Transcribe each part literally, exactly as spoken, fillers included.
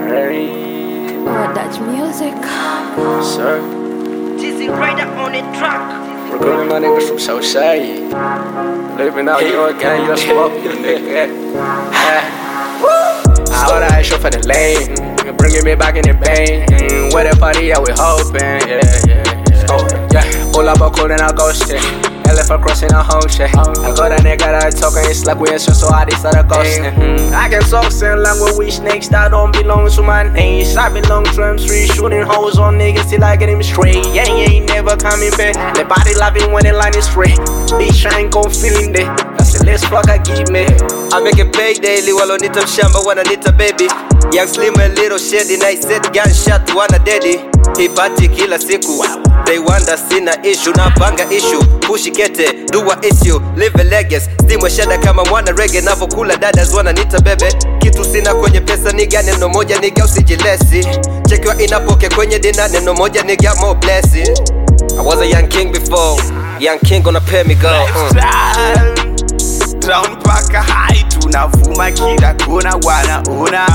Hey. Oh, Dutch music. Sir. Dizzy Rider on the track. Recruiting my niggas from Southside. Living out your gang, you smoke, you nigga. All I show for the lane. Bringing me back in the bang. Where the party, yeah, we hoping. Yeah, yeah, yeah. Oh, yeah. Pull up a cool and I'll go shit. Elephant crossing a home shit. I got a nigga that talking, it's like we ain't so hard, it's not a ghosting. Mm-hmm. I can talk same language with snakes that don't belong to my niece. I belong to M three, shooting hoes on niggas till I get him straight. Yeah, yeah, ain't never coming back. The body laughing when the line is straight. Bitch, I ain't gon' feeling there. That's the last fuck I give me. I make it pay daily, while on it shamba when I need a baby. Young slim and little shady, night set gunshot to one a daddy. He party kila siku. They wonder sina issue, na banga issue. Pushi kete, do a issue, live a legacy. Steam shada kama mwana reggae, navokula dadas wana nita bebe. Kitu sina kwenye pesa niga, neno moja niga usijilesi. Chekiwa inapoke kwenye dina, neno moja niga more blessing. I was a young king before, young king gonna pay me go. uh. Drown paka high, tunavuma kila kona wanaona.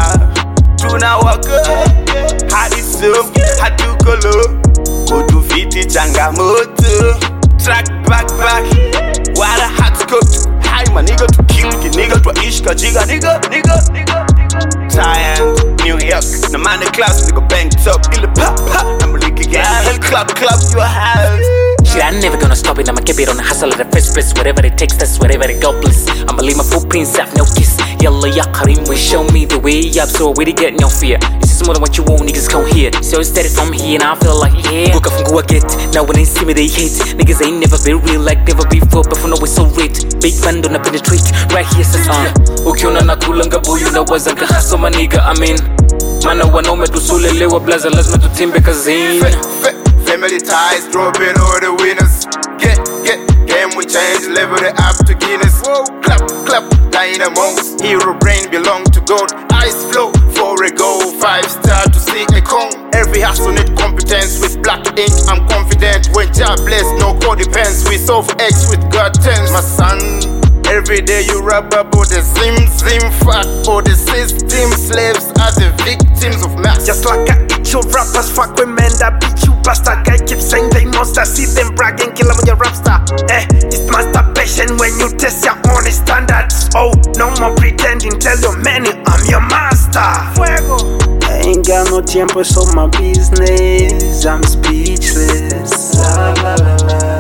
Tunawaka hadi sum, hatukolo kutufiti changamoto. Track back back, wala hatscope. Hi my nigga to kill ki nigga to ishka jiga nigga nigga nigga Thailand, New York, na man the class nigga banked up. Illa pop pop, I'm a lick again. Hell club club your house. Shit, I'm never gonna stop it, I'ma keep it on the hustle at the first place. Whatever it takes, that's wherever it go, please. I'ma leave my footprints, have no kiss. Yalla ya Karim will show me the way up, so we get no fear. This is more than what you want, niggas come here. So steady from here, and I feel like, yeah. Look up from go I get, now when they see me, they hate. Niggas ain't never been real, like never before, but for now it's so red. Big man don't penetrate, right here, says uh. Ukiona na kulanga boyu na wazanga haso my nigga, I mean. Mana wanaume tusulelewa blaza, lazima tutimbe kazini. Family ties, dropping all the winners. Get, get, game we change, level it up to Guinness. Whoa, clap, clap, dynamos. Hero brain belong to God. Eyes flow for a go. Five star to see a con. Every hustle need competence. With black ink, I'm confident. When job bless, no codependence. We solve X with God tens, my son. Every day you rap about the slim, slim fuck or the system. Slaves are the victims of mass. Just like I eat your rappers, fuck women that beat you bastard. Guy keep saying they monster, see them bragging, kill them with your rap star. Eh, it's masturbation when you test your own standards. Oh, no more pretending, tell your man I'm your master. Fuego. I ain't got no tiempo, it's all my business. I'm speechless. La la la la.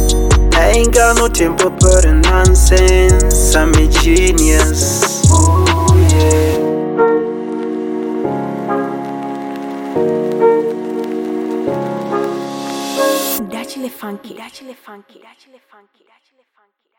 I ain't got no temper for the nonsense. I'm a genius. Ooh, yeah. Dutch le funky. Dutch le funky. Dutch le funky. Dutch le funky.